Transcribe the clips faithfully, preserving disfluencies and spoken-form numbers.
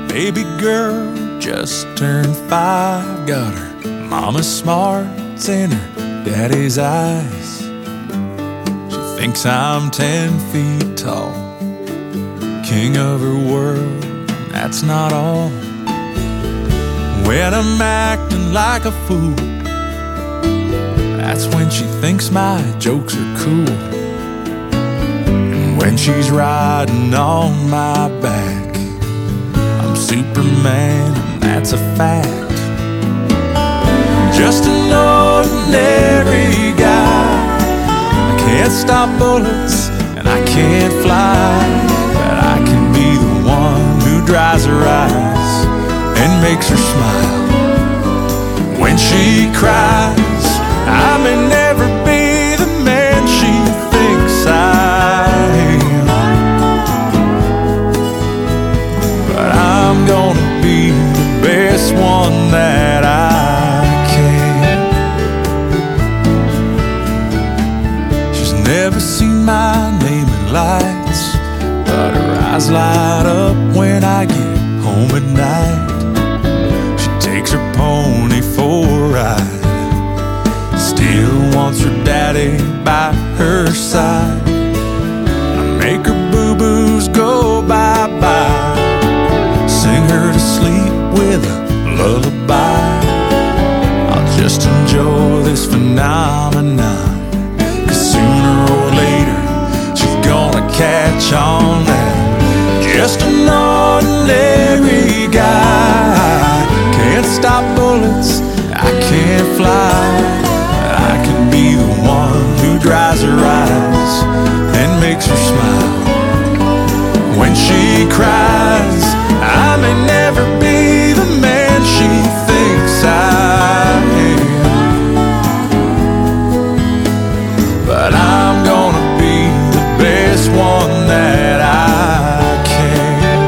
Baby girl just turned five, got her mama's smarts in her daddy's eyes. She thinks I'm ten feet tall, king of her world, that's not all. When I'm acting like a fool, that's when she thinks my jokes are cool. And when she's riding on my back, I'm Superman, and that's a fact. Just an ordinary guy, I can't stop bullets and I can't fly, but I can be the one who dries her eyes and makes her smile. When she cries, I may never be the man she thinks I am, but I'm gonna be the best one that I can. She's never seen my name in lights, but her eyes light up when I get home at night. She takes her pony for a ride, still wants her daddy by her side. I make her boo-boos go bye-bye, sing her to sleep with a lullaby. I'll just enjoy this phenomenon, 'cause sooner or later she's gonna catch on that just an ordinary guy can't stop bullets, I can't fly, I can be the one who dries her eyes and makes her smile. When she cries, I may never be the man she thinks I am, but I'm gonna be the best one that I can.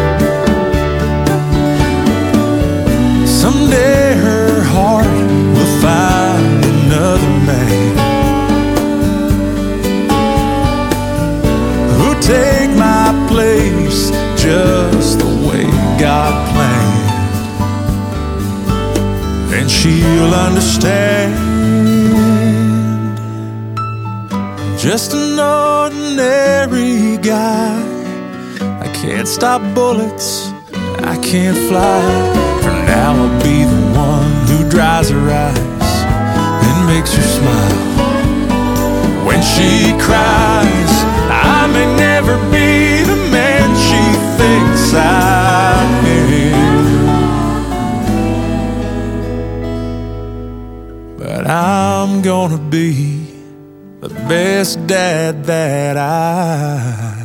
Someday her heart will find another man who'll take my place just the way God planned, and she'll understand. Just an ordinary guy, I can't stop bullets, I can't fly. For now I'll be the one who dries her eyes and makes her smile. When she cries, I may never be the man she thinks I am, but I'm gonna be the best dad that I